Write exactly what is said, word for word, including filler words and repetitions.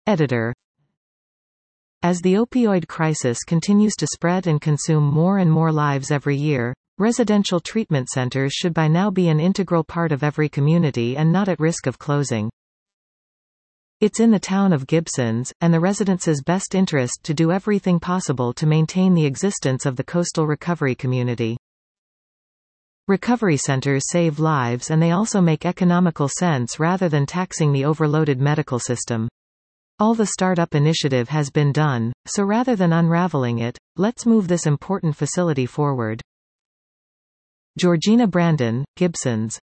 Editor. As the opioid crisis continues to spread and consume more and more lives every year, residential treatment centers should by now be an integral part of every community and not at risk of closing. It's in the town of Gibsons, and the residents' best interest to do everything possible to maintain the existence of the coastal recovery community. Recovery centers save lives and they also make economical sense rather than taxing the overloaded medical system. All the startup initiative has been done, so rather than unraveling it, let's move this important facility forward. Georgina Brandon, Gibsons.